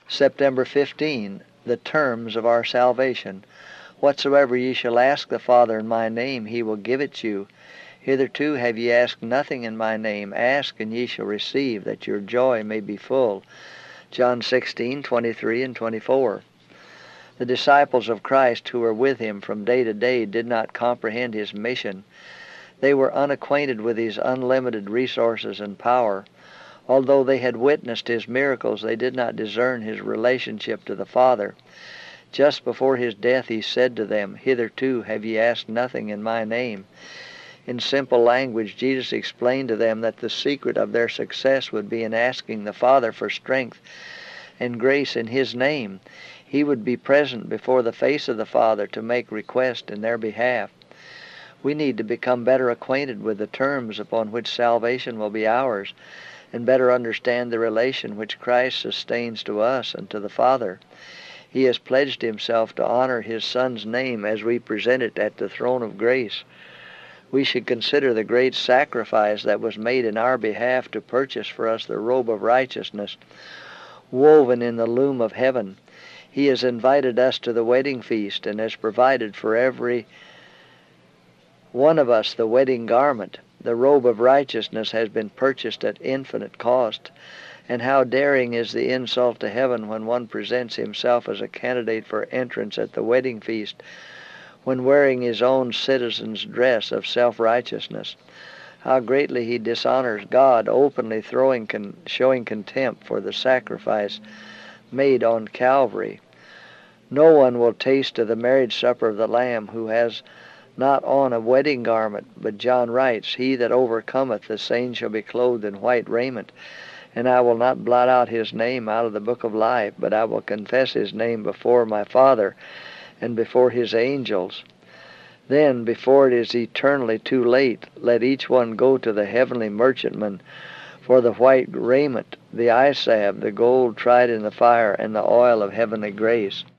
September 15. The terms of our salvation. Whatsoever ye shall ask the Father in my name, he will give it you. Hitherto have ye asked nothing in my name. Ask, and ye shall receive, that your joy may be full. John 16:23 and 24. The disciples of Christ who were with him from day to day did not comprehend his mission. They were unacquainted with his unlimited resources and power. Although they had witnessed his miracles, they did not discern his relationship to the Father. Just before his death he said to them, "Hitherto have ye asked nothing in my name." In simple language, Jesus explained to them that the secret of their success would be in asking the Father for strength and grace in his name. He would be present before the face of the Father to make request in their behalf. We need to become better acquainted with the terms upon which salvation will be ours, and better understand the relation which Christ sustains to us and to the Father. He has pledged himself to honor his Son's name as we present it at the throne of grace. We should consider the great sacrifice that was made in our behalf to purchase for us the robe of righteousness, woven in the loom of heaven. He has invited us to the wedding feast and has provided for every one of us the wedding garment. The robe of righteousness has been purchased at infinite cost. And how daring is the insult to heaven when one presents himself as a candidate for entrance at the wedding feast, when wearing his own citizen's dress of self-righteousness. How greatly he dishonors God, openly showing contempt for the sacrifice made on Calvary. No one will taste of the marriage supper of the Lamb who has not on a wedding garment, but John writes, "He that overcometh, the same shall be clothed in white raiment, and I will not blot out his name out of the book of life, but I will confess his name before my Father and before his angels." Then, before it is eternally too late, let each one go to the heavenly merchantman for the white raiment, the eye salve, the gold tried in the fire, and the oil of heavenly grace.